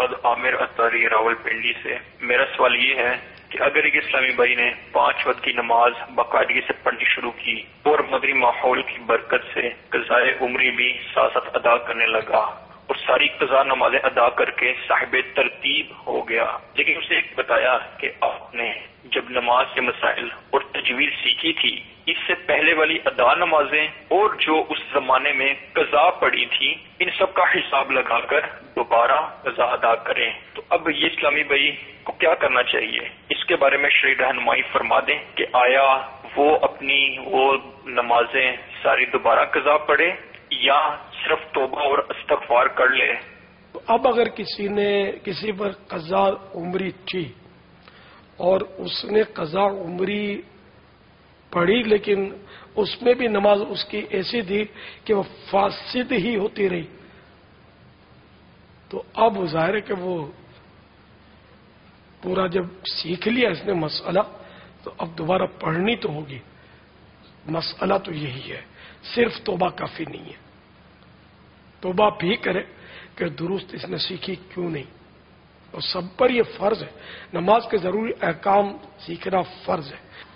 استاد عامر اطاری راول پنڈی سے۔ میرا سوال یہ ہے کہ اگر ایک اسلامی بھائی نے 5 وقت کی نماز باقاعدگی سے پڑھنی شروع کی اور مدری ماحول کی برکت سے قضائے عمری بھی ساتھ ساتھ ادا کرنے لگا اور ساری قضا نمازیں ادا کر کے صاحب ترتیب ہو گیا، لیکن اسے ایک بتایا کہ آپ نے جب نماز کے مسائل اور تجوید سیکھی تھی، اس سے پہلے والی ادا نمازیں اور جو اس زمانے میں قضا پڑی تھی، ان سب کا حساب لگا کر دوبارہ قضا ادا کریں، تو اب یہ اسلامی بھائی کو کیا کرنا چاہیے؟ اس کے بارے میں شرعی رہنمائی فرما دیں کہ آیا وہ اپنی وہ نمازیں ساری دوبارہ قضا پڑھے یا صرف توبہ اور استغفار کر لے؟ اب اگر کسی پر قضا عمری تھی اور اس نے قضا عمری پڑھی، لیکن اس میں بھی نماز اس کی ایسی تھی کہ وہ فاسد ہی ہوتی رہی، تو اب ظاہر ہے کہ وہ پورا جب سیکھ لیا اس نے مسئلہ، تو اب دوبارہ پڑھنی تو ہوگی۔ مسئلہ تو یہی ہے، صرف توبہ کافی نہیں ہے، توبہ بھی کرے کہ درست اس نے سیکھی کیوں نہیں، اور سب پر یہ فرض ہے، نماز کے ضروری احکام سیکھنا فرض ہے۔